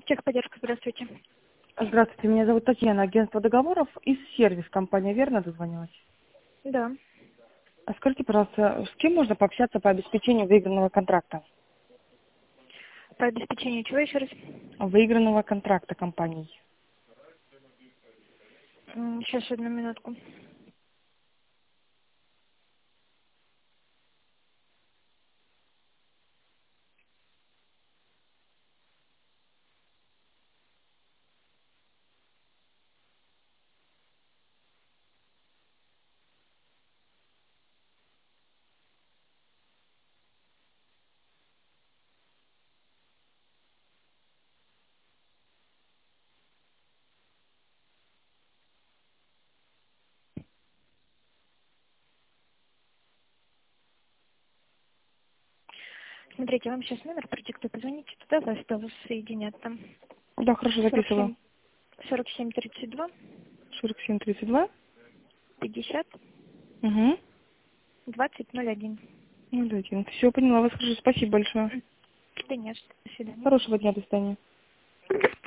Техподдержка, здравствуйте. Здравствуйте, меня зовут Татьяна, агентство договоров и сервис компания, верно дозвонилась? Да. А скажите, пожалуйста, с кем можно пообщаться по обеспечению выигранного контракта? По обеспечению чего еще раз? Выигранного контракта компанией. Сейчас, одну минутку. Смотрите, вам сейчас номер продиктую, позвоните туда, вас соединят там. Да, хорошо, записываю. 47 32 4732. 50 Угу. 20 01. Ну, дайте. Все, поняла вас, хорошо, спасибо большое. Да нет, до свидания. Хорошего дня, до свидания.